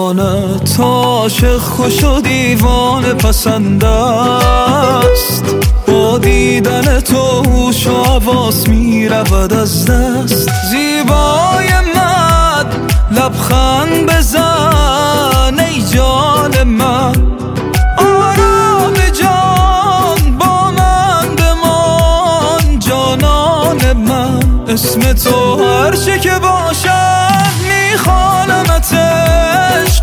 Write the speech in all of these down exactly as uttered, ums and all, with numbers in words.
زبانت عاشق خوش و دیوانه پسند است. با دیدن تو هوش و حواس می رود از دست. زیبای من لبخند بزن ای جان من، آرام جان با من بمان جانان من. اسم تو هر چه که باشد میخوانمتش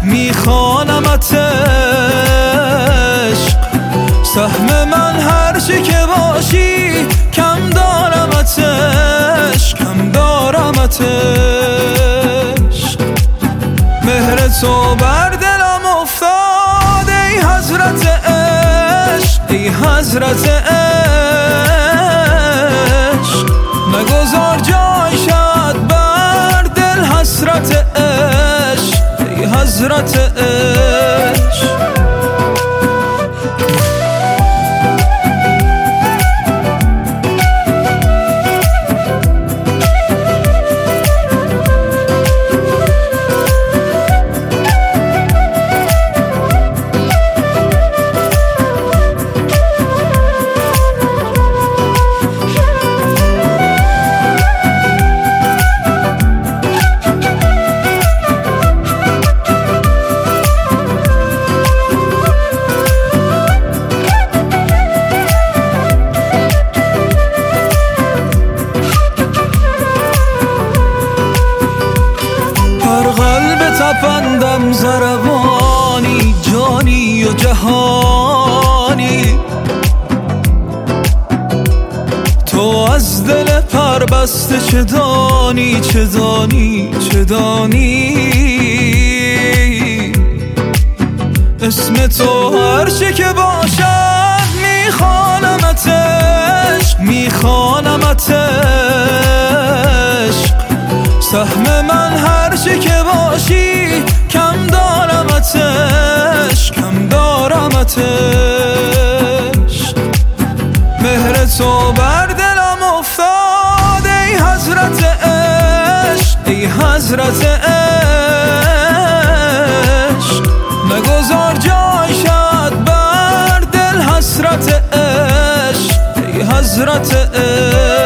میخوانمتش. سهم من هر چه که باشی کم دارمتش کم دارمتش. مهر تو بر دلم افتاد ای حضرت عشق ای حضرت عشق. نگذار جای شد بر دل حسرت عشق ای حضرت عشق. تپندم زربانی جانی و جهانی. تو از دل پربسته چه دانی چه دانی چه دانی. اسم تو هر چه که باشد میخوانمتش میخوانمتش. سهم من هر چه که باشی کم دارمتش کم دارمتش. مهر تو بر دلم افتاد ای حضرت عشق ای حضرت عشق. نگذار جای شد بر دل حسرت عشق ای حضرت عشق.